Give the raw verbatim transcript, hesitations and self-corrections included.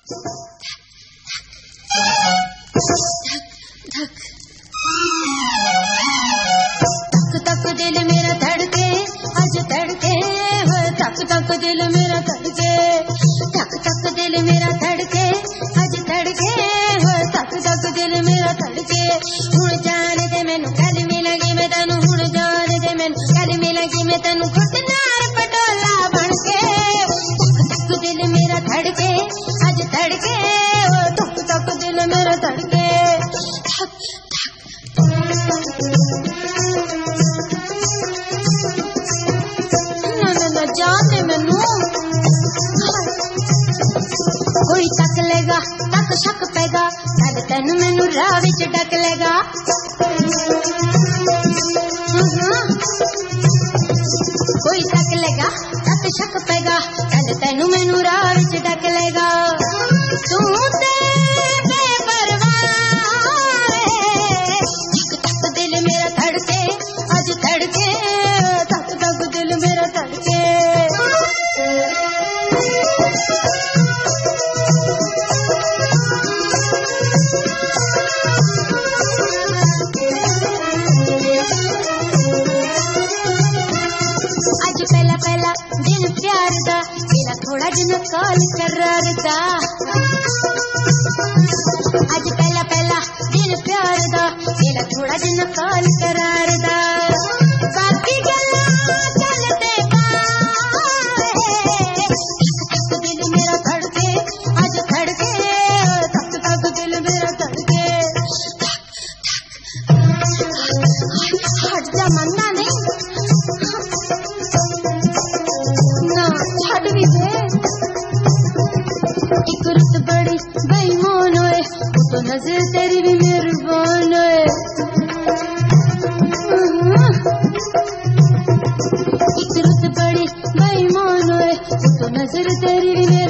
तक दिल मेरा धड़के आज धड़के हो, तक तक दिल मेरा धड़के, तक तक दिल मेरा धड़के आज धड़के हो, तक तक दिल मेरा धड़के। हुण जान दे मैनू गल मिलांगी मैं तैनू, हुण जान दे मैनू गल मिलांगी मैं तैनू, खुद नाल पटोला बनके। तक तक दिल मेरा धड़के आज धड़के हो, तक तक दिल मेरा धड़के। जाने मैनू कोई तक लेगा तक शक पेगा, कल तेन मैनू राह विच डक लेगा। कोई तक लेगा तक शक पेगा, कल तेन मैनू राह विच डक लेगा। तू ते बेपरवाह है, तक तक दिल मेरा धड़के आज धड़के, तक तक दिल मेरा धड़के। आज पहला पहला दिन प्यार दा, मेरा थोड़ा दिन कॉल करार दा। आज पहला पहला दिन प्यार दा, मेरा थोड़ा दिन कॉल करार दा। बाकी गल्लां चलदे पाए, तक तक दिल मेरा धड़के आज धड़के, तक तक दिल मेरा धड़के। हट जा मनना नहीं ना, छड़ भी दे। एक रुत बड़ी बेईमान होए, तो नजर तेरी भी मेहरबान होए। एक रुत बड़ी बेईमान होए, तो नजर तेरी भी